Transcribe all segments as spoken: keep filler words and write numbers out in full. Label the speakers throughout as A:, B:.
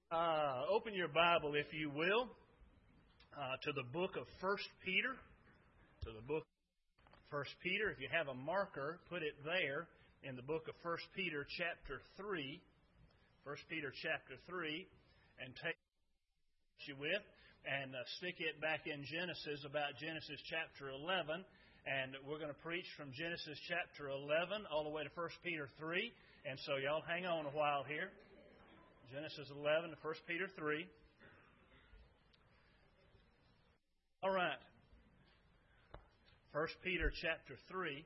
A: Uh, open your Bible, if you will, uh, to the book of First Peter. To the book of First Peter. If you have a marker, put it there in the book of First Peter, chapter three. First Peter, chapter three, and take you with and uh, stick it back in Genesis, about Genesis chapter eleven. And we're going to preach from Genesis chapter eleven all the way to First Peter three. And so y'all hang on a while here. Genesis eleven to First Peter three. All right. First Peter chapter three.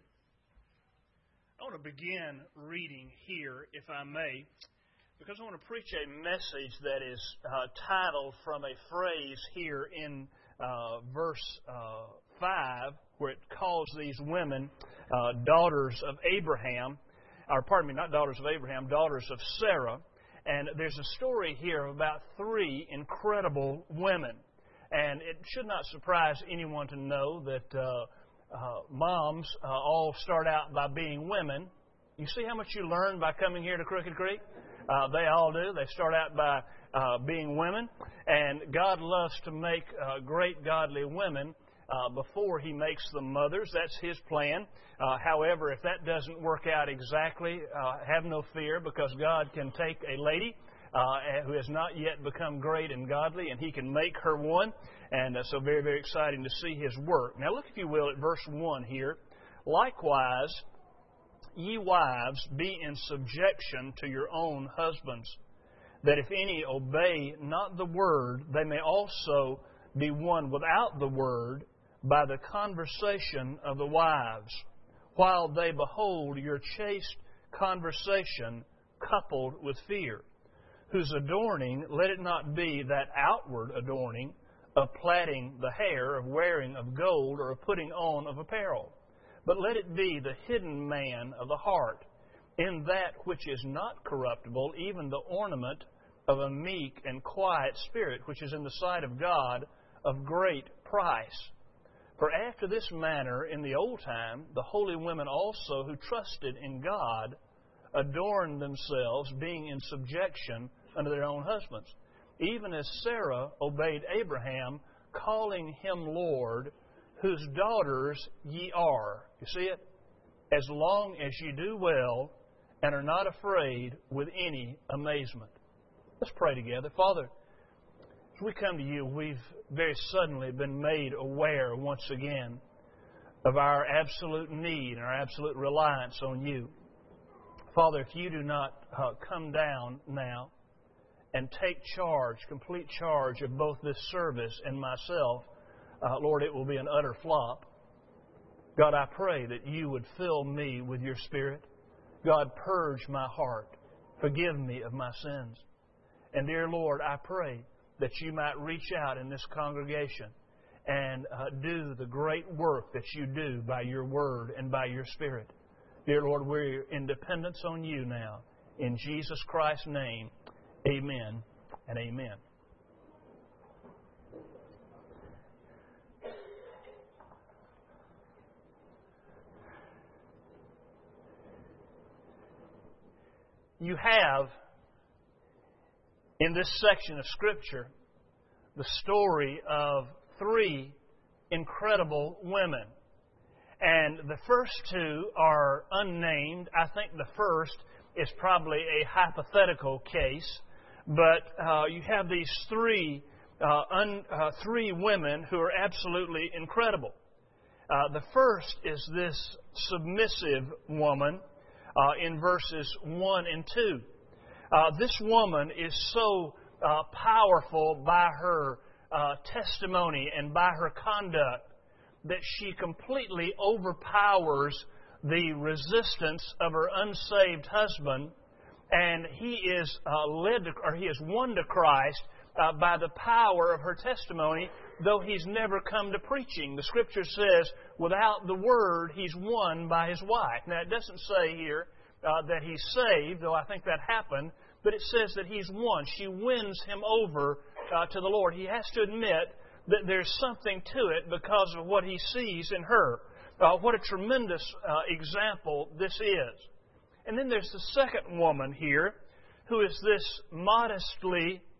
A: I want to begin reading here, if I may, because I want to preach a message that is uh, titled from a phrase here in uh, verse uh, five, where it calls these women uh, daughters of Abraham, or pardon me, not daughters of Abraham, daughters of Sarah. And there's a story here of about three incredible women. And it should not surprise anyone to know that uh, uh, moms uh, all start out by being women. You see how much you learn by coming here to Crooked Creek? Uh, they all do. They start out by uh, being women. And God loves to make uh, great godly women Uh, before He makes them mothers. That's His plan. Uh, however, if that doesn't work out exactly, uh, have no fear, because God can take a lady uh, who has not yet become great and godly, and He can make her one. And uh, so very, very exciting to see His work. Now look, if you will, at verse one here. Likewise, ye wives, be in subjection to your own husbands, that if any obey not the word, they may also be won without the word, by the conversation of the wives, while they behold your chaste conversation coupled with fear, whose adorning, let it not be that outward adorning of plaiting the hair, of wearing of gold, or of putting on of apparel, but let it be the hidden man of the heart, in that which is not corruptible, even the ornament of a meek and quiet spirit, which is in the sight of God of great price. For after this manner in the old time, the holy women also who trusted in God adorned themselves, being in subjection unto their own husbands, even as Sarah obeyed Abraham, calling him Lord, whose daughters ye are. You see it? As long as ye do well and are not afraid with any amazement. Let's pray together. Father, as we come to you, we've very suddenly been made aware once again of our absolute need and our absolute reliance on you. Father, if you do not uh, come down now and take charge, complete charge of both this service and myself, uh, Lord, it will be an utter flop. God, I pray that you would fill me with your Spirit. God, purge my heart. Forgive me of my sins. And dear Lord, I pray that you might reach out in this congregation and uh, do the great work that you do by your word and by your Spirit. Dear Lord, we're in dependence on you now. In Jesus Christ's name, amen and amen. You have, in this section of Scripture, the story of three incredible women. And the first two are unnamed. I think the first is probably a hypothetical case. But uh, you have these three, uh, un, uh, three women who are absolutely incredible. Uh, the first is this submissive woman uh, in verses one and two. Uh, this woman is so uh, powerful by her uh, testimony and by her conduct that she completely overpowers the resistance of her unsaved husband, and he is uh, led to, or he is won to Christ uh, by the power of her testimony, though he's never come to preaching. The Scripture says, without the word, he's won by his wife. Now, it doesn't say here uh, that he's saved, though I think that happened, but it says that he's won. She wins him over uh, to the Lord. He has to admit that there's something to it because of what he sees in her. Uh, what a tremendous uh, example this is. And then there's the second woman here, who is this modestly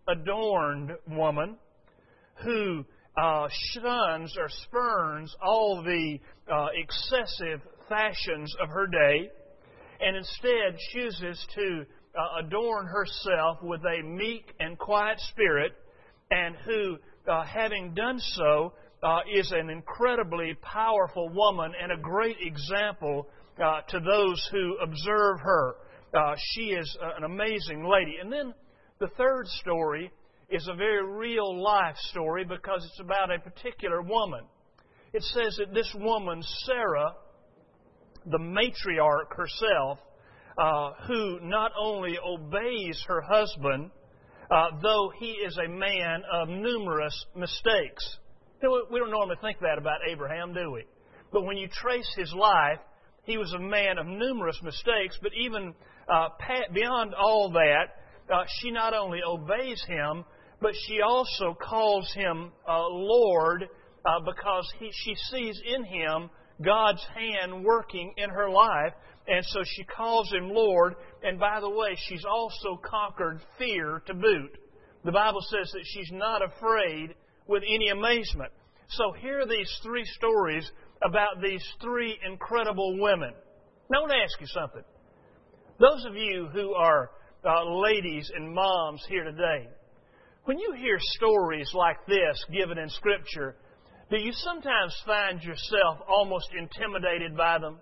A: adorned woman who uh, shuns or spurns all the uh, excessive fashions of her day, and instead chooses to uh, adorn herself with a meek and quiet spirit, and who, uh, having done so, uh, is an incredibly powerful woman and a great example uh, to those who observe her. Uh, she is an amazing lady. And then the third story is a very real life story because it's about a particular woman. It says that this woman, Sarah, the matriarch herself, uh, who not only obeys her husband, uh, though he is a man of numerous mistakes. You know, we don't normally think that about Abraham, do we? But when you trace his life, he was a man of numerous mistakes, but even uh, beyond all that, uh, she not only obeys him, but she also calls him uh, Lord uh, because he, she sees in him God's hand working in her life, and so she calls him Lord. And by the way, she's also conquered fear to boot. The Bible says that she's not afraid with any amazement. So here are these three stories about these three incredible women. Now I want to ask you something. Those of you who are uh, ladies and moms here today, when you hear stories like this given in Scripture, do you sometimes find yourself almost intimidated by them?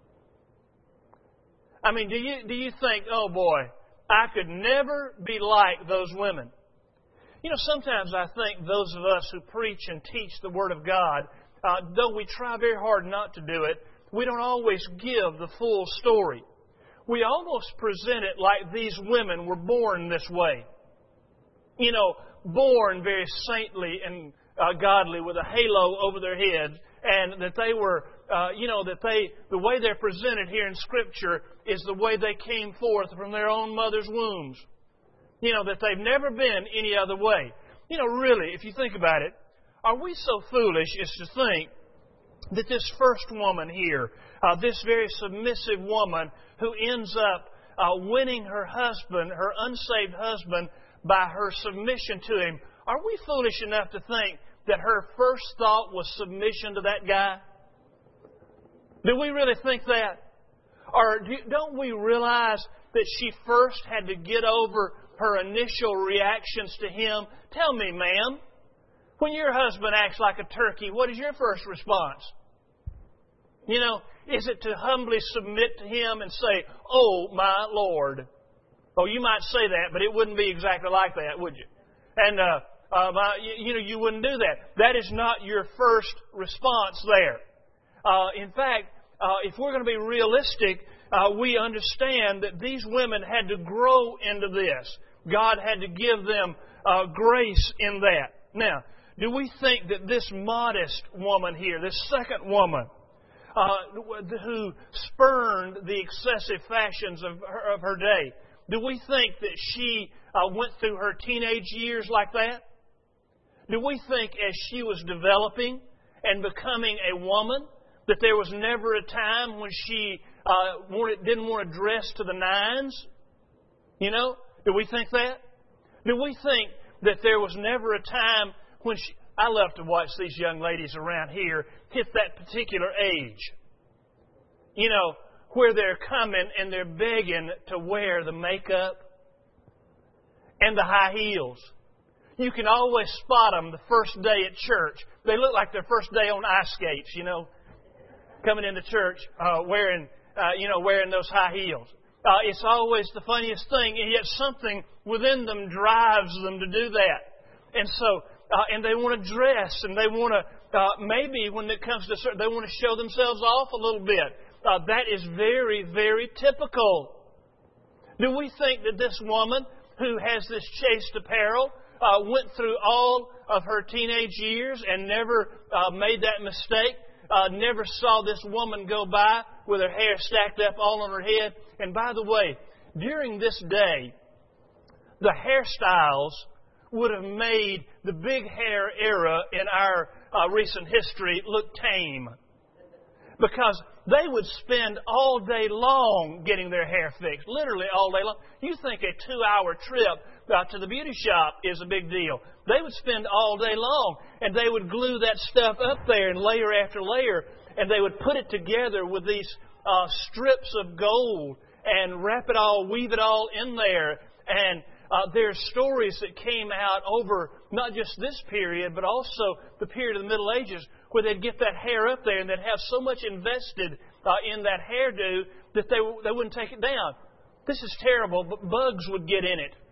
A: I mean, do you do you think, oh boy, I could never be like those women? You know, sometimes I think those of us who preach and teach the Word of God, uh, though we try very hard not to do it, we don't always give the full story. We almost present it like these women were born this way. You know, born very saintly and uh, godly with a halo over their heads, and that they were, uh, you know, that they, the way they're presented here in Scripture is the way they came forth from their own mother's wombs. You know, that they've never been any other way. You know, really, if you think about it, are we so foolish as to think that this first woman here, uh, this very submissive woman who ends up uh, winning her husband, her unsaved husband, by her submission to him, are we foolish enough to think that her first thought was submission to that guy? Do we really think that? Or do, don't we realize that she first had to get over her initial reactions to him? Tell me, ma'am, when your husband acts like a turkey, what is your first response? You know, is it to humbly submit to him and say, "Oh, my Lord"? Oh, you might say that, but it wouldn't be exactly like that, would you? And, uh, uh, you, you know, you wouldn't do that. That is not your first response there. Uh, in fact, uh, if we're going to be realistic, uh, we understand that these women had to grow into this. God had to give them uh, grace in that. Now, do we think that this modest woman here, this second woman, uh, who spurned the excessive fashions of her, of her day, do we think that she uh, went through her teenage years like that? Do we think as she was developing and becoming a woman that there was never a time when she uh, wanted, didn't want to dress to the nines? You know, do we think that? Do we think that there was never a time when she... I love to watch these young ladies around here hit that particular age. You know, where they're coming and they're begging to wear the makeup and the high heels. You can always spot them the first day at church. They look like their first day on ice skates, you know, coming into church uh, wearing, uh, you know, wearing those high heels. Uh, it's always the funniest thing, and yet something within them drives them to do that. And so, uh, and they want to dress, and they want to, uh, maybe when it comes to certain, they want to show themselves off a little bit. Uh, that is very, very typical. Do we think that this woman who has this chaste apparel uh, went through all of her teenage years and never uh, made that mistake, uh, never saw this woman go by with her hair stacked up all on her head? And by the way, during this day, the hairstyles would have made the big hair era in our uh, recent history look tame. Because they would spend all day long getting their hair fixed, literally all day long. You think a two-hour trip uh, to the beauty shop is a big deal. They would spend all day long, and they would glue that stuff up there and layer after layer, and they would put it together with these uh, strips of gold and wrap it all, weave it all in there. And uh, there are stories that came out over not just this period, but also the period of the Middle Ages, where they'd get that hair up there and they'd have so much invested uh, in that hairdo that they they wouldn't take it down. This is terrible, but bugs would get in it.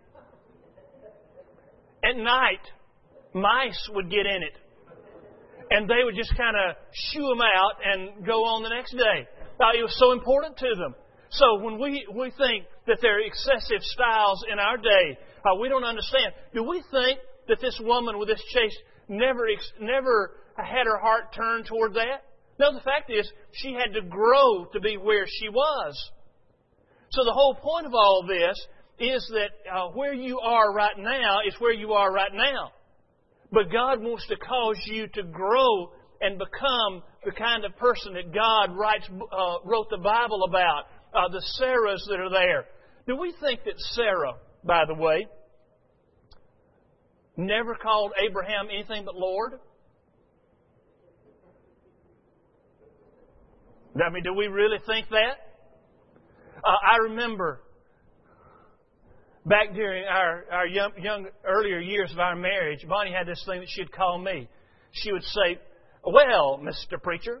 A: At night, mice would get in it. And they would just kind of shoo them out and go on the next day. Uh, it was so important to them. So when we, we think that there are excessive styles in our day, uh, we don't understand. Do we think that this woman with this chaste never never had her heart turned toward that? No, the fact is, she had to grow to be where she was. So the whole point of all this is that uh, where you are right now is where you are right now. But God wants to cause you to grow and become the kind of person that God writes, uh, wrote the Bible about, uh, the Sarahs that are there. Do we think that Sarah, by the way, never called Abraham anything but Lord? I mean, do we really think that? Uh, I remember back during our, our young, young, earlier years of our marriage, Bonnie had this thing that she'd call me. She would say, "Well, Mister Preacher."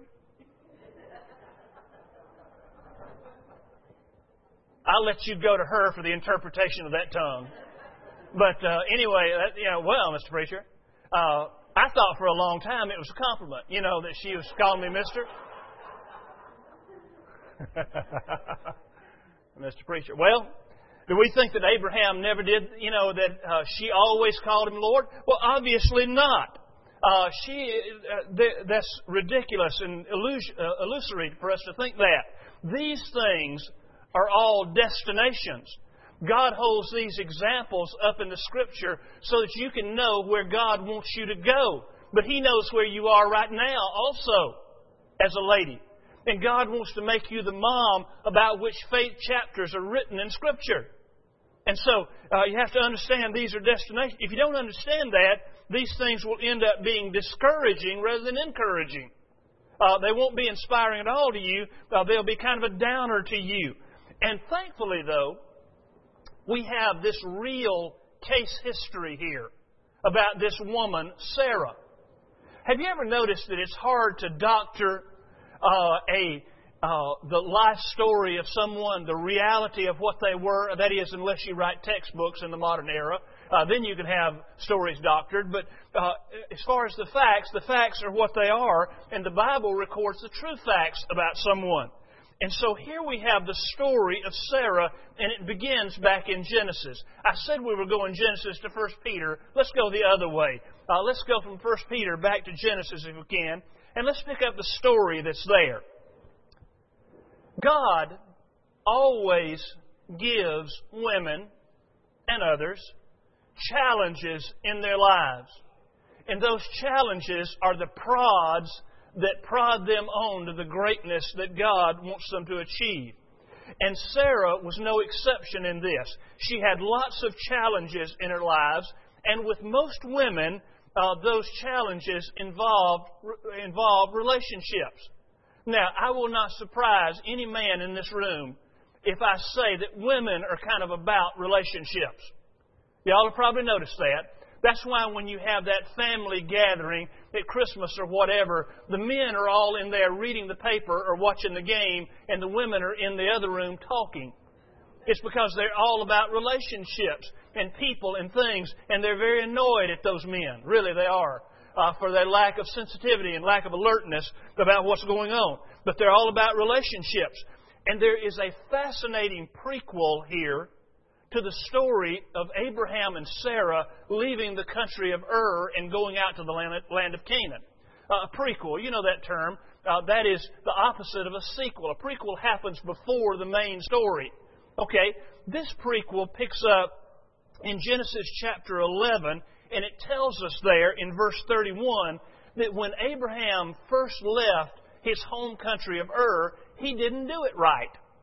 A: I'll let you go to her for the interpretation of that tongue. But uh, anyway, that, you know, well, Mister Preacher, uh, I thought for a long time it was a compliment, you know, that she was calling me Mister Mister Preacher. Well, do we think that Abraham never did, you know, that uh, she always called him Lord? Well, obviously not. Uh, she uh, th- that's ridiculous and illus- uh, illusory for us to think that. These things are all destinations. God holds these examples up in the Scripture so that you can know where God wants you to go. But He knows where you are right now also as a lady. And God wants to make you the mom about which faith chapters are written in Scripture. And so uh, you have to understand these are destinations. If you don't understand that, these things will end up being discouraging rather than encouraging. Uh, they won't be inspiring at all to you. Uh, they'll be kind of a downer to you. And thankfully, though, we have this real case history here about this woman, Sarah. Have you ever noticed that it's hard to doctor uh, a uh, the life story of someone, the reality of what they were? That is, unless you write textbooks in the modern era. Uh, then you can have stories doctored. But uh, as far as the facts, the facts are what they are, and the Bible records the true facts about someone. And so here we have the story of Sarah, and it begins back in Genesis. I said we were going Genesis to First Peter. Let's go the other way. Uh, let's go from First Peter back to Genesis if we can, and let's pick up the story that's there. God always gives women and others challenges in their lives. And those challenges are the prods that prod them on to the greatness that God wants them to achieve. And Sarah was no exception in this. She had lots of challenges in her lives, and with most women, uh, those challenges involved involve relationships. Now, I will not surprise any man in this room if I say that women are kind of about relationships. Y'all have probably noticed that. That's why when you have that family gathering at Christmas or whatever, the men are all in there reading the paper or watching the game, and the women are in the other room talking. It's because they're all about relationships and people and things, and they're very annoyed at those men. Really, they are, uh, for their lack of sensitivity and lack of alertness about what's going on. But they're all about relationships. And there is a fascinating prequel here to the story of Abraham and Sarah leaving the country of Ur and going out to the land of Canaan. Uh, a prequel, you know that term. Uh, that is the opposite of a sequel. A prequel happens before the main story. Okay, this prequel picks up in Genesis chapter eleven, and it tells us there in verse thirty-one that when Abraham first left his home country of Ur, he didn't do it right.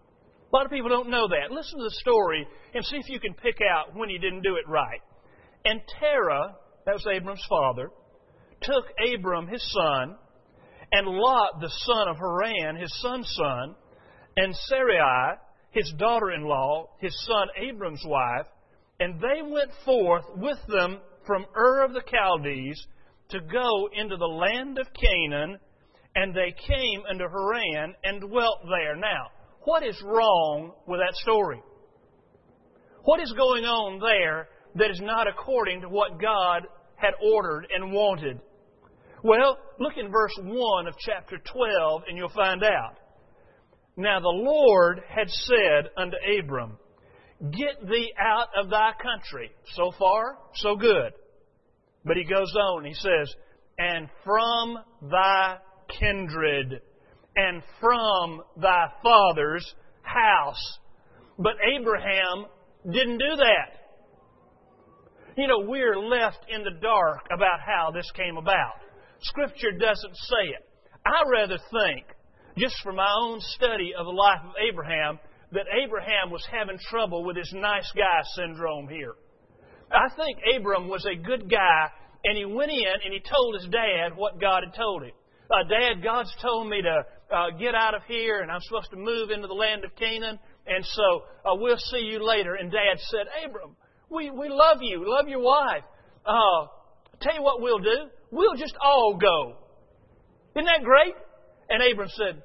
A: A lot of people don't know that. Listen to the story and see if you can pick out when he didn't do it right. And Terah, that was Abram's father, took Abram his son, and Lot the son of Haran, his son's son, and Sarai, his daughter-in-law, his son Abram's wife, and they went forth with them from Ur of the Chaldees to go into the land of Canaan, and they came unto Haran and dwelt there. Now, what is wrong with that story? What is going on there that is not according to what God had ordered and wanted? Well, look in verse one of chapter twelve and you'll find out. Now the Lord had said unto Abram, Get thee out of thy country. So far, so good. But he goes on, he says, And from thy kindred, and from thy father's house. But Abraham didn't do that. You know, we're left in the dark about how this came about. Scripture doesn't say it. I rather think, just from my own study of the life of Abraham, that Abraham was having trouble with his nice guy syndrome here. I think Abram was a good guy, and he went in and he told his dad what God had told him. Uh, Dad, God's told me to uh, get out of here, and I'm supposed to move into the land of Canaan, and so uh, we'll see you later. And Dad said, Abram, we, we love you, we love your wife. Uh, tell you what we'll do. We'll just all go. Isn't that great? And Abram said,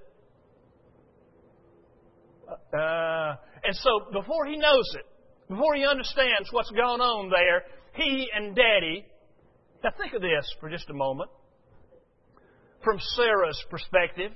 A: uh, and so before he knows it, before he understands what's going on there, he and Daddy, now think of this for just a moment. From Sarah's perspective,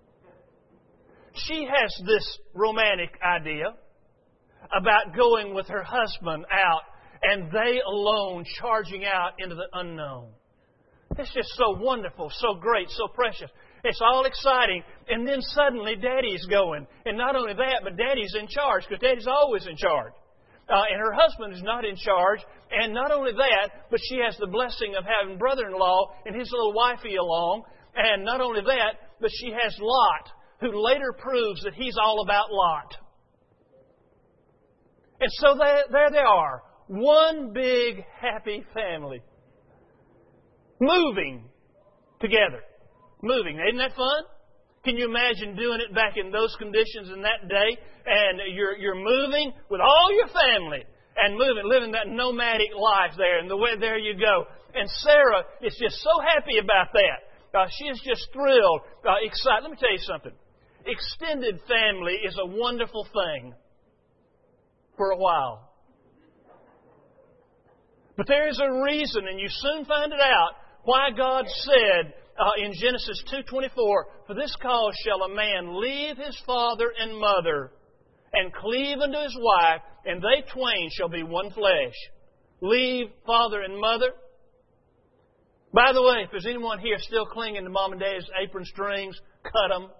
A: she has this romantic idea about going with her husband out and they alone charging out into the unknown. It's just so wonderful, so great, so precious. It's all exciting. And then suddenly Daddy's going. And not only that, but Daddy's in charge, because Daddy's always in charge. Uh, and her husband is not in charge. And not only that, but she has the blessing of having brother-in-law and his little wifey along. And not only that, but she has Lot, who later proves that he's all about Lot. And so there, there they are. One big happy family. Moving together. Moving. Isn't that fun? Can you imagine doing it back in those conditions in that day? And you're you're moving with all your family and moving, living that nomadic life there. And the way there you go. And Sarah is just so happy about that. Uh, she is just thrilled, uh, excited. Let me tell you something. Extended family is a wonderful thing for a while. But there is a reason, and you soon find it out, why God said uh, in Genesis two twenty-four, For this cause shall a man leave his father and mother, and cleave unto his wife, and they twain shall be one flesh. Leave father and mother. By the way, if there's anyone here still clinging to Mom and Dad's apron strings, cut them.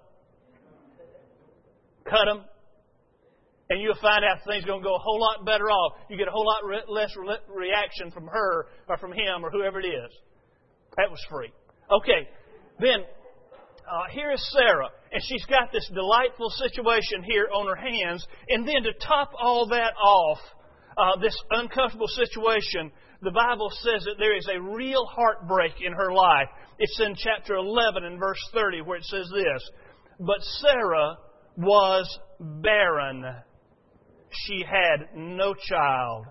A: Cut them. And you'll find out things are going to go a whole lot better off. You get a whole lot re- less re- reaction from her or from him or whoever it is. That was free. Okay, then uh, here is Sarah. And she's got this delightful situation here on her hands. And then to top all that off, uh, this uncomfortable situation, the Bible says that there is a real heartbreak in her life. It's in chapter eleven and verse thirty where it says this, But Sarah was barren. She had no child.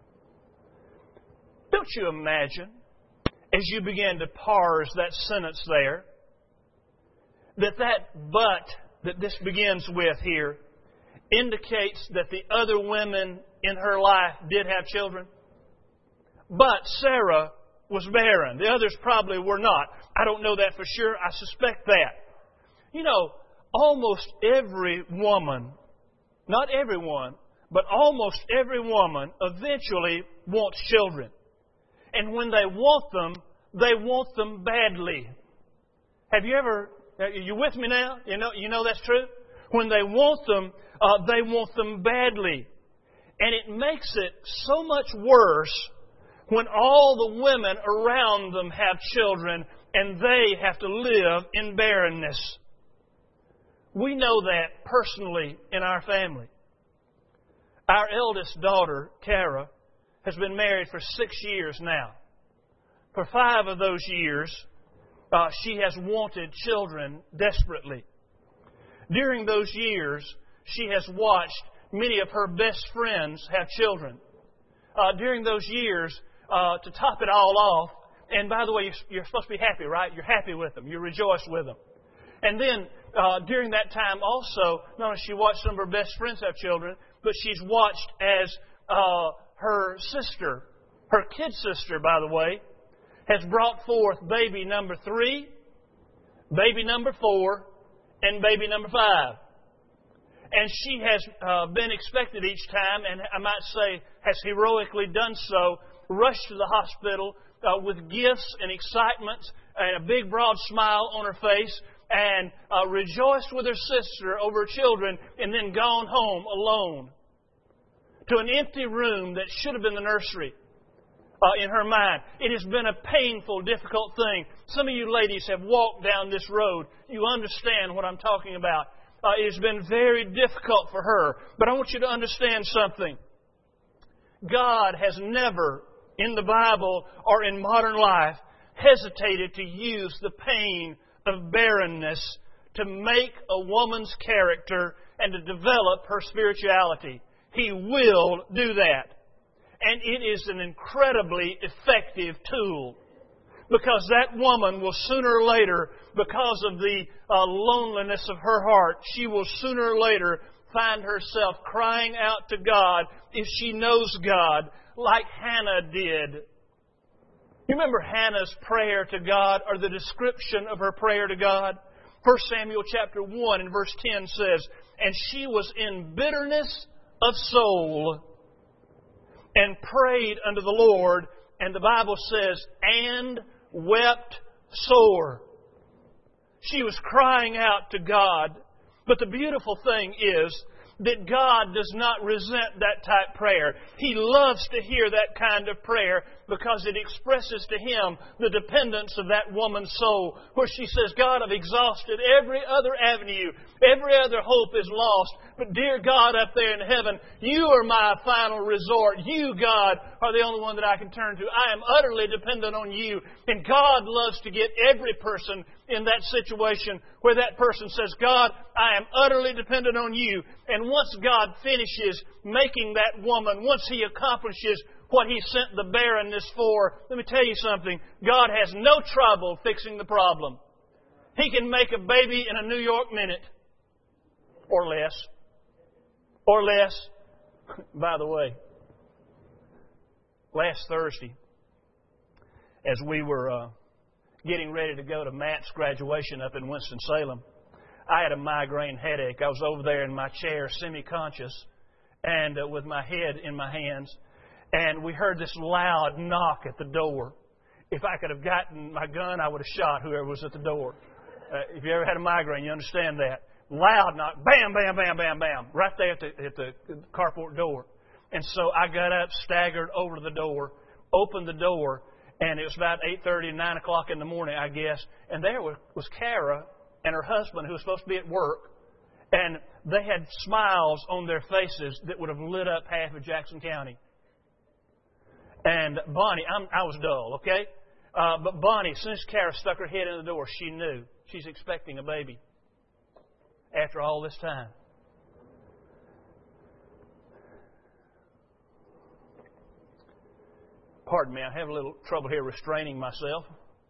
A: Don't you imagine, as you begin to parse that sentence there, that that but that this begins with here indicates that the other women in her life did have children? But Sarah was barren. The others probably were not. I don't know that for sure. I suspect that. You know, almost every woman, not everyone, but almost every woman eventually wants children. And when they want them, they want them badly. Have you ever, are you with me now? You know, you know that's true? When they want them, uh, they want them badly. And it makes it so much worse when all the women around them have children and they have to live in barrenness. We know that personally in our family. Our eldest daughter, Kara, has been married for six years now. For five of those years, uh, she has wanted children desperately. During those years, she has watched many of her best friends have children. Uh, during those years, uh, to top it all off, and by the way, you're, you're supposed to be happy, right? You're happy with them. You rejoice with them. And then, uh, during that time also, not only she watched some of her best friends have children, but she's watched as uh, her sister, her kid sister, by the way, has brought forth baby number three, baby number four, and baby number five. And she has uh, been expected each time, and I might say has heroically done so, rushed to the hospital uh, with gifts and excitement and a big broad smile on her face, and uh, rejoiced with her sister over her children, and then gone home alone to an empty room that should have been the nursery uh, in her mind. It has been a painful, difficult thing. Some of you ladies have walked down this road. You understand what I'm talking about. Uh, it has been very difficult for her. But I want you to understand something. God has never, in the Bible or in modern life, hesitated to use the pain of barrenness to make a woman's character and to develop her spirituality. He will do that. And it is an incredibly effective tool. Because that woman will sooner or later, because of the uh, loneliness of her heart, she will sooner or later find herself crying out to God if she knows God, like Hannah did. You remember Hannah's prayer to God, or the description of her prayer to God? First Samuel chapter one and verse ten says, "And she was in bitterness of soul, and prayed unto the Lord," and the Bible says, "and wept sore." She was crying out to God. But the beautiful thing is that God does not resent that type prayer. He loves to hear that kind of prayer because it expresses to Him the dependence of that woman's soul, where she says, "God, I've exhausted every other avenue. Every other hope is lost. But dear God up there in heaven, You are my final resort. You, God, are the only one that I can turn to. I am utterly dependent on You." And God loves to get every person in that situation where that person says, "God, I am utterly dependent on You." And once God finishes making that woman, once He accomplishes what He sent the barrenness for, let me tell you something, God has no trouble fixing the problem. He can make a baby in a New York minute. Or less. Or less. By the way, last Thursday, as we were uh, getting ready to go to Matt's graduation up in Winston-Salem, I had a migraine headache. I was over there in my chair, semi-conscious, and uh, with my head in my hands, and we heard this loud knock at the door. If I could have gotten my gun, I would have shot whoever was at the door. Uh, if you ever had a migraine, you understand that. Loud knock, bam, bam, bam, bam, bam, right there at the, at the carport door. And so I got up, staggered over to the door, opened the door, and it was about eight thirty, nine o'clock in the morning, I guess. And there was, was Kara and her husband, who was supposed to be at work, and they had smiles on their faces that would have lit up half of Jackson County. And Bonnie, I'm, I was dull, okay? Uh, but Bonnie, as soon as Kara stuck her head in the door, she knew she's expecting a baby after all this time. Pardon me, I have a little trouble here restraining myself.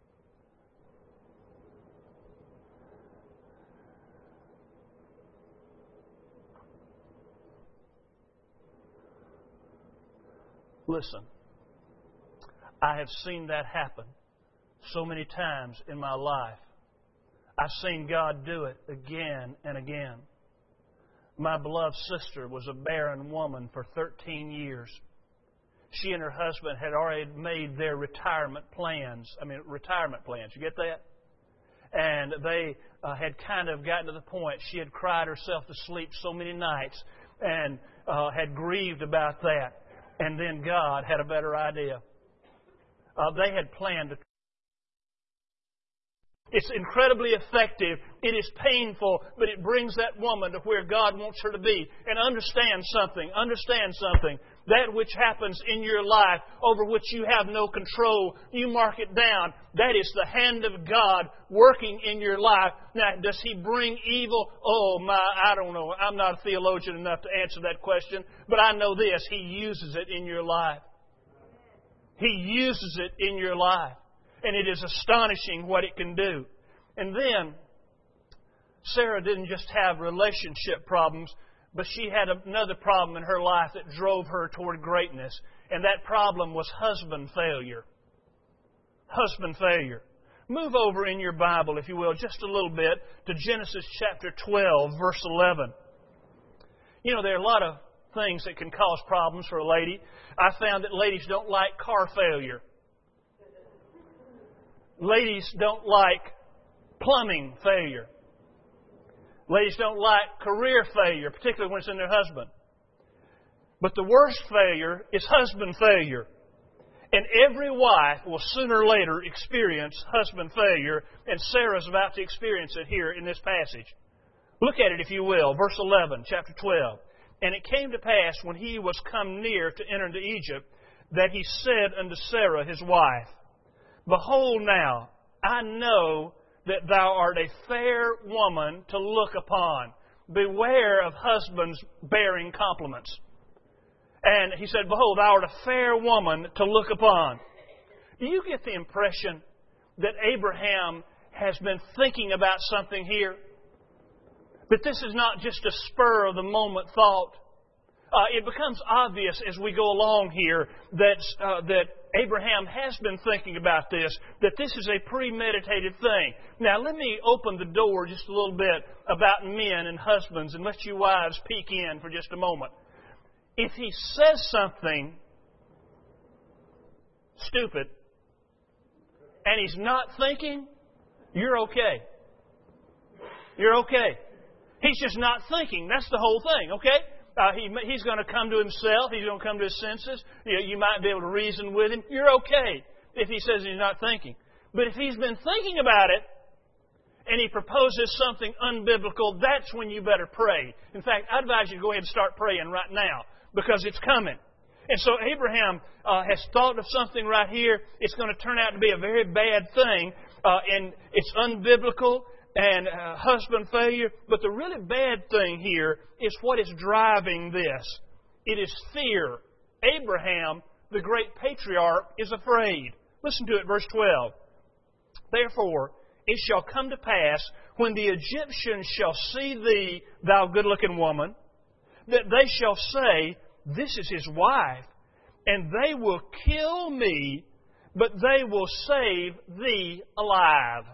A: Listen, I have seen that happen so many times in my life. I've seen God do it again and again. My beloved sister was a barren woman for thirteen years. She and her husband had already made their retirement plans. I mean, retirement plans. You get that? And they uh, had kind of gotten to the point. She had cried herself to sleep so many nights and uh, had grieved about that. And then God had a better idea. Uh, they had planned to It's incredibly effective. It is painful, but it brings that woman to where God wants her to be. And understand something. Understand something. That which happens in your life over which you have no control, you mark it down. That is the hand of God working in your life. Now, does He bring evil? Oh, my, I don't know. I'm not a theologian enough to answer that question. But I know this. He uses it in your life. He uses it in your life. And it is astonishing what it can do. And then, Sarah didn't just have relationship problems, but she had another problem in her life that drove her toward greatness. And that problem was husband failure. Husband failure. Move over in your Bible, if you will, just a little bit to Genesis chapter twelve, verse eleven. You know, there are a lot of things that can cause problems for a lady. I found that ladies don't like car failure. Ladies don't like plumbing failure. Ladies don't like career failure, particularly when it's in their husband. But the worst failure is husband failure. And every wife will sooner or later experience husband failure, and Sarah's about to experience it here in this passage. Look at it, if you will, verse eleven, chapter twelve. And it came to pass, when he was come near to enter into Egypt, that he said unto Sarah his wife, Behold now, I know that thou art a fair woman to look upon. Beware of husbands bearing compliments. And he said, Behold, thou art a fair woman to look upon. Do you get the impression that Abraham has been thinking about something here? That this is not just a spur-of-the-moment thought. Uh, it becomes obvious as we go along here that uh, that Abraham has been thinking about this, that this is a premeditated thing. Now, let me open the door just a little bit about men and husbands and let you wives peek in for just a moment. If he says something stupid and he's not thinking, you're okay. You're okay. He's just not thinking. That's the whole thing, okay? Uh, he, he's going to come to himself. He's going to come to his senses. You, you might be able to reason with him. You're okay if he says he's not thinking. But if he's been thinking about it and he proposes something unbiblical, that's when you better pray. In fact, I advise you to go ahead and start praying right now because it's coming. And so Abraham uh, has thought of something right here. It's going to turn out to be a very bad thing, uh, and it's unbiblical. And uh, husband failure. But the really bad thing here is what is driving this. It is fear. Abraham, the great patriarch, is afraid. Listen to it, verse twelve. Therefore, it shall come to pass, when the Egyptians shall see thee, thou good-looking woman, that they shall say, This is his wife, and they will kill me, but they will save thee alive.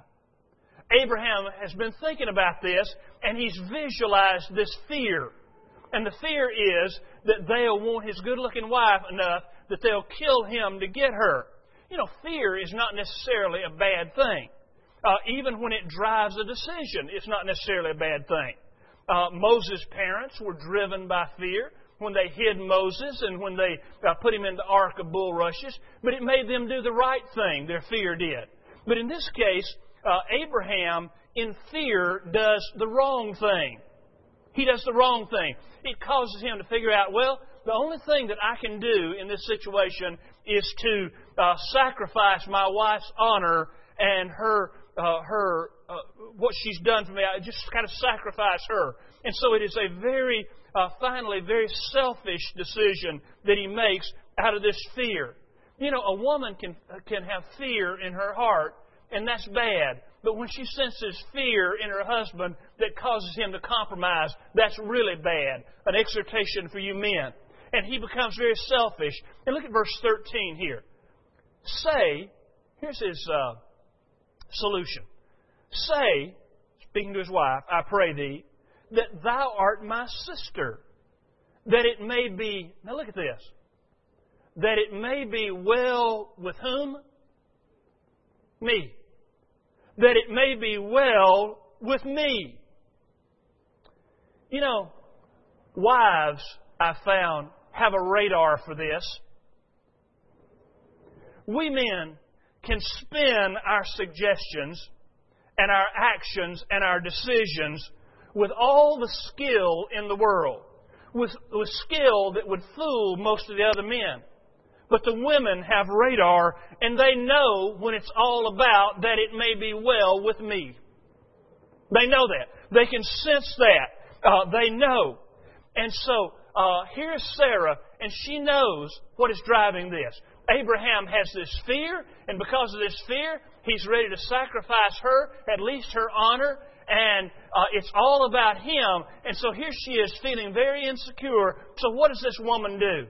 A: Abraham has been thinking about this, and he's visualized this fear. And the fear is that they'll want his good-looking wife enough that they'll kill him to get her. You know, fear is not necessarily a bad thing. Uh, even when it drives a decision, it's not necessarily a bad thing. Uh, Moses' parents were driven by fear when they hid Moses and when they uh, put him in the ark of bulrushes, but it made them do the right thing, their fear did. But in this case, Uh, Abraham, in fear, does the wrong thing. He does the wrong thing. It causes him to figure out, well, the only thing that I can do in this situation is to uh, sacrifice my wife's honor and her, uh, her uh, what she's done for me. I just kind of sacrifice her. And so it is a very, uh, finally, very selfish decision that he makes out of this fear. You know, a woman can can have fear in her heart, and that's bad. But when she senses fear in her husband that causes him to compromise, that's really bad. An exhortation for you men. And he becomes very selfish. And look at verse thirteen here. Say, here's his uh, solution. Say, speaking to his wife, I pray thee, that thou art my sister, that it may be, now look at this, that it may be well with whom? Me. That it may be well with me. You know, wives, I found, have a radar for this. We men can spin our suggestions and our actions and our decisions with all the skill in the world, with, with skill that would fool most of the other men. But the women have radar, and they know when it's all about that it may be well with me. They know that. They can sense that. Uh, they know. And so uh, here's Sarah, and she knows what is driving this. Abraham has this fear, and because of this fear, he's ready to sacrifice her, at least her honor, and uh, it's all about him. And so here she is feeling very insecure. So what does this woman do?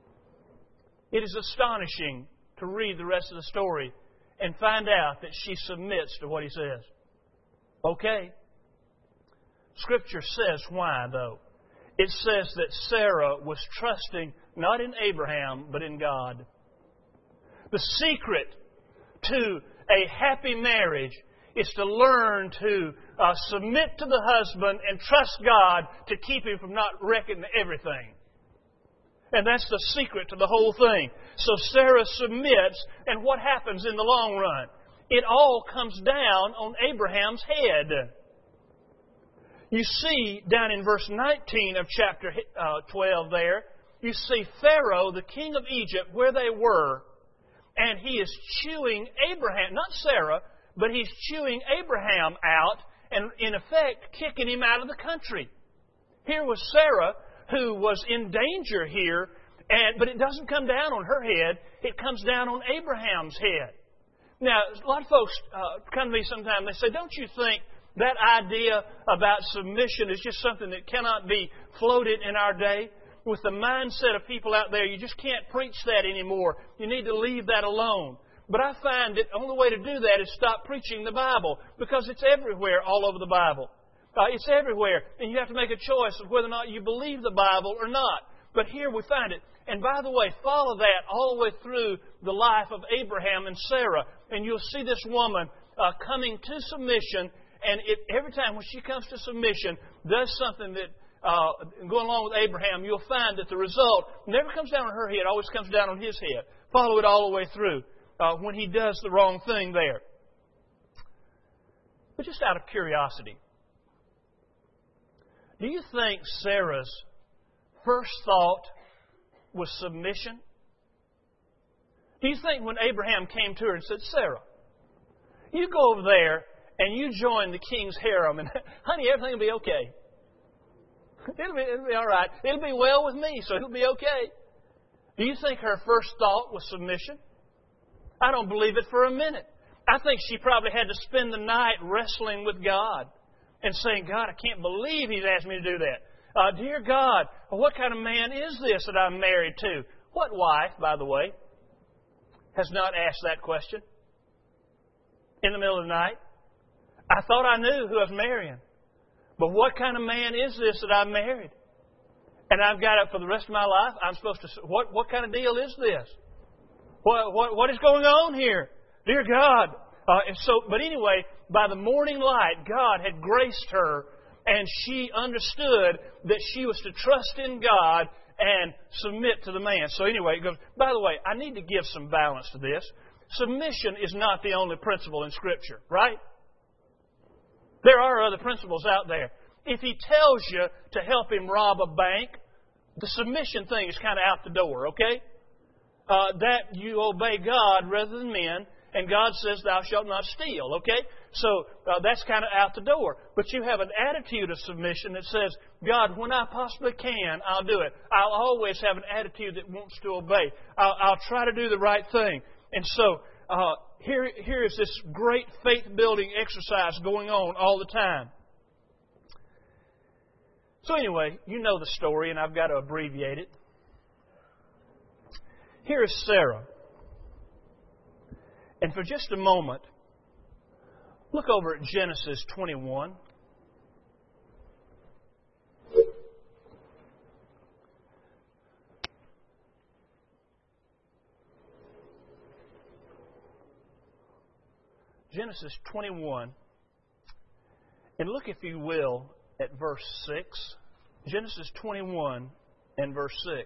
A: It is astonishing to read the rest of the story and find out that she submits to what he says. Okay. Scripture says why, though. It says that Sarah was trusting not in Abraham, but in God. The secret to a happy marriage is to learn to uh, submit to the husband and trust God to keep him from not wrecking everything. And that's the secret to the whole thing. So Sarah submits, and what happens in the long run? It all comes down on Abraham's head. You see down in verse nineteen of chapter uh, twelve there, you see Pharaoh, the king of Egypt, where they were, and he is chewing Abraham, not Sarah, but he's chewing Abraham out and in effect kicking him out of the country. Here was Sarah, who was in danger here, and but it doesn't come down on her head. It comes down on Abraham's head. Now, a lot of folks uh, come to me sometimes, they say, don't you think that idea about submission is just something that cannot be floated in our day? With the mindset of people out there, you just can't preach that anymore. You need to leave that alone. But I find that the only way to do that is stop preaching the Bible, because it's everywhere all over the Bible. Uh, it's everywhere, and you have to make a choice of whether or not you believe the Bible or not. But here we find it. And by the way, follow that all the way through the life of Abraham and Sarah, and you'll see this woman uh, coming to submission, and it, every time when she comes to submission, does something that, uh, going along with Abraham, you'll find that the result never comes down on her head, always comes down on his head. Follow it all the way through uh, when he does the wrong thing there. But just out of curiosity, do you think Sarah's first thought was submission? Do you think when Abraham came to her and said, Sarah, you go over there and you join the king's harem, and honey, everything will be okay. It'll be, it'll be all right. It'll be well with me, so it'll be okay. Do you think her first thought was submission? I don't believe it for a minute. I think she probably had to spend the night wrestling with God and saying, God, I can't believe He's asked me to do that. Uh, dear God, what kind of man is this that I'm married to? What wife, by the way, has not asked that question in the middle of the night? I thought I knew who I was marrying. But what kind of man is this that I'm married? And I've got it for the rest of my life. I'm supposed to, what, what kind of deal is this? What, what, what is going on here? Dear God. Uh, and so, but anyway, by the morning light, God had graced her, and she understood that she was to trust in God and submit to the man. So anyway, it goes, by the way, I need to give some balance to this. Submission is not the only principle in Scripture, right? There are other principles out there. If He tells you to help him rob a bank, the submission thing is kind of out the door, okay? Uh, that you obey God rather than men, and God says, thou shalt not steal, okay? So uh, that's kind of out the door. But you have an attitude of submission that says, God, when I possibly can, I'll do it. I'll always have an attitude that wants to obey. I'll, I'll try to do the right thing. And so uh, here, here is this great faith-building exercise going on all the time. So anyway, you know the story, and I've got to abbreviate it. Here is Sarah. And for just a moment, look over at Genesis twenty-one. Genesis twenty-one. And look, if you will, at verse six. Genesis twenty-one and verse six.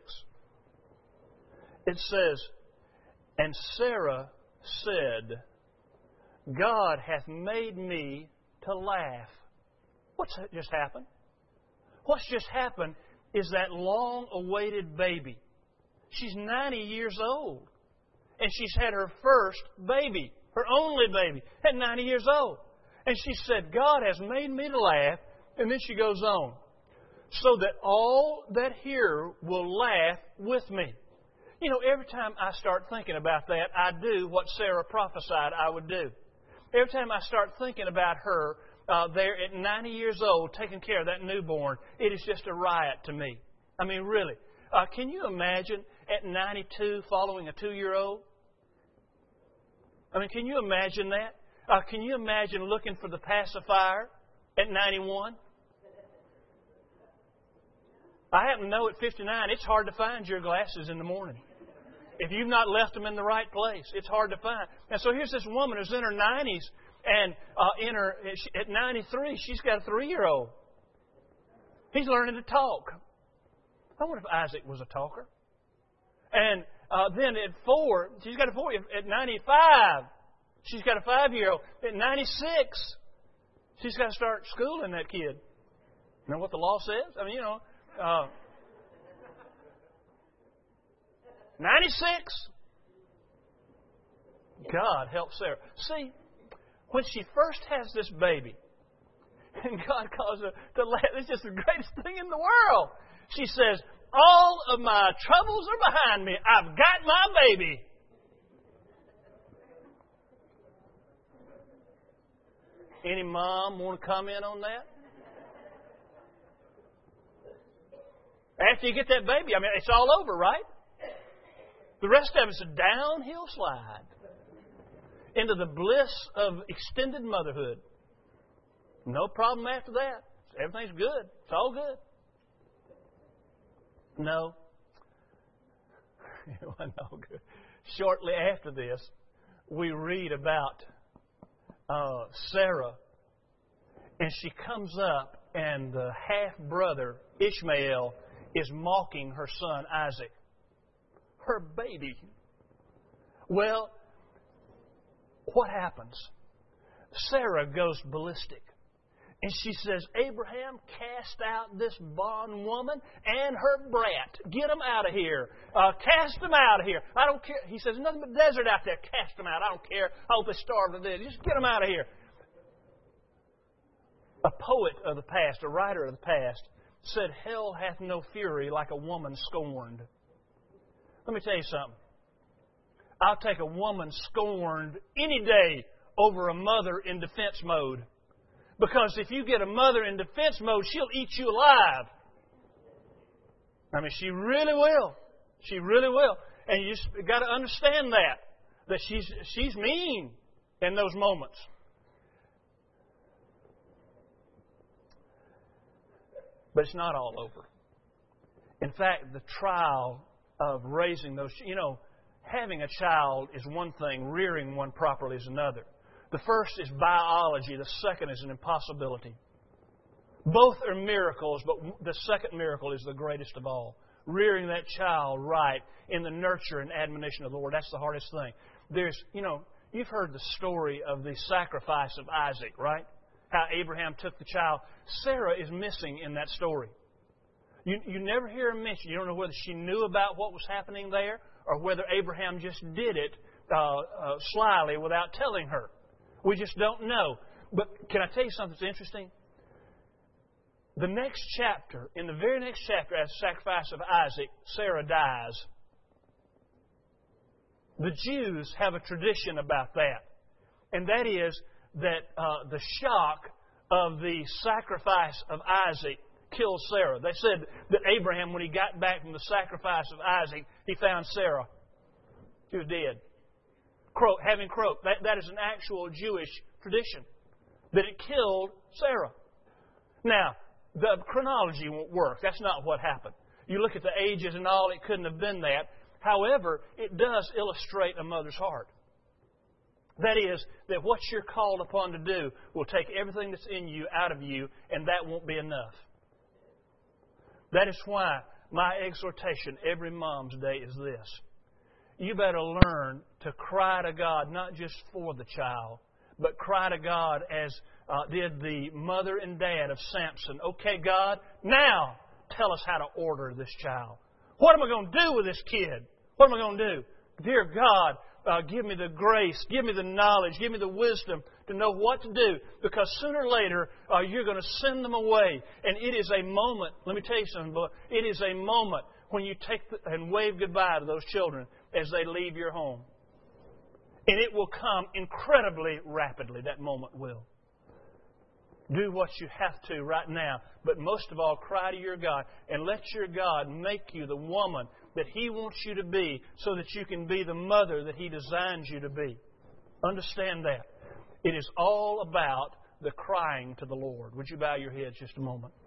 A: It says, and Sarah said, God hath made me to laugh. What's just happened? What's just happened is that long-awaited baby. She's ninety years old. And she's had her first baby, her only baby, at ninety years old. And she said, God has made me to laugh. And then she goes on, so that all that hear will laugh with me. You know, every time I start thinking about that, I do what Sarah prophesied I would do. Every time I start thinking about her uh, there at ninety years old, taking care of that newborn, it is just a riot to me. I mean, really. Uh, can you imagine at ninety-two following a two-year-old? I mean, can you imagine that? Uh, can you imagine looking for the pacifier at ninety-one? I happen to know at fifty-nine, it's hard to find your glasses in the morning. If you've not left them in the right place, it's hard to find. And so here's this woman who's in her nineties, and uh, in her at ninety-three, she's got a three-year-old. He's learning to talk. I wonder if Isaac was a talker. And uh, then at four, she's got a four. At ninety-five, she's got a five-year-old. At ninety-six, she's got to start schooling that kid. You know what the law says? I mean, you know, uh, ninety-six. God help Sarah. See, when she first has this baby, and God calls her to laugh, it's just the greatest thing in the world. She says, all of my troubles are behind me. I've got my baby. Any mom want to comment on that? After you get that baby, I mean, it's all over, right? The rest of it's a downhill slide into the bliss of extended motherhood. No problem after that. Everything's good. It's all good. No. It wasn't all good. Shortly after this, we read about uh, Sarah, and she comes up, and the half-brother, Ishmael, is mocking her son, Isaac. Her baby. Well, what happens? Sarah goes ballistic. And she says, Abraham, cast out this bondwoman and her brat. Get them out of here. Uh, cast them out of here. I don't care. He says, nothing but desert out there. Cast them out. I don't care. I hope they starve to death. Just get them out of here. A poet of the past, a writer of the past, said, hell hath no fury like a woman scorned. Let me tell you something. I'll take a woman scorned any day over a mother in defense mode. Because if you get a mother in defense mode, she'll eat you alive. I mean, she really will. She really will. And you just got to understand that. That she's she's mean in those moments. But it's not all over. In fact, the trial of raising those, you know, having a child is one thing, rearing one properly is another. The first is biology. The second is an impossibility. Both are miracles, but the second miracle is the greatest of all. Rearing that child right in the nurture and admonition of the Lord. That's the hardest thing. There's, you know, you've heard the story of the sacrifice of Isaac, right? How Abraham took the child. Sarah is missing in that story. You, you never hear her mentioned. You don't know whether she knew about what was happening there or whether Abraham just did it uh, uh, slyly without telling her. We just don't know. But can I tell you something that's interesting? The next chapter, in the very next chapter, as the sacrifice of Isaac, Sarah dies. The Jews have a tradition about that. And that is that uh, the shock of the sacrifice of Isaac killed Sarah. They said that Abraham, when he got back from the sacrifice of Isaac, he found Sarah. She was dead. Croak, having croaked. That, that is an actual Jewish tradition. That it killed Sarah. Now, the chronology won't work. That's not what happened. You look at the ages and all, it couldn't have been that. However, it does illustrate a mother's heart. That is, that what you're called upon to do will take everything that's in you out of you, and that won't be enough. That is why my exhortation every Mom's Day is this. You better learn to cry to God, not just for the child, but cry to God as uh, did the mother and dad of Samson. Okay, God, now tell us how to order this child. What am I going to do with this kid? What am I going to do? Dear God, uh, give me the grace, give me the knowledge, give me the wisdom to know what to do. Because sooner or later, uh, you're going to send them away. And it is a moment, let me tell you something, boy, it is a moment when you take the, and wave goodbye to those children as they leave your home. And it will come incredibly rapidly, that moment will. Do what you have to right now. But most of all, cry to your God and let your God make you the woman that He wants you to be so that you can be the mother that He designs you to be. Understand that. It is all about the crying to the Lord. Would you bow your heads just a moment?